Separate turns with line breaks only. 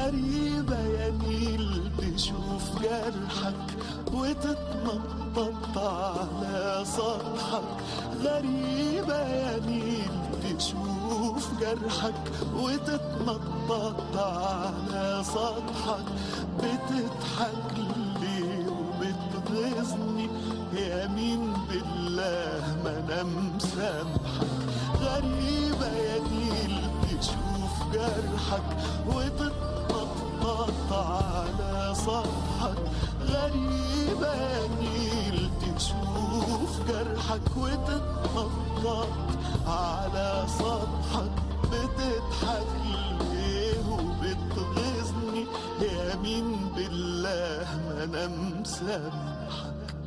غريبة يا نيل تشوف جرحك وتتنطط على سطحك. غريبة يا نيل تشوف جرحك وتتنطط على سطحك. بتضحك لي وبتغيظني، يمين بالله ما انا مسامحك. غريبة يا نيل تشوف جرحك وتتنطط على سطحك. غريبة يا نيل تشوف جرحك وتتنطط على سطحك. بتضحك ليه وبتغيظني، يمين بالله ما انا مسامحك.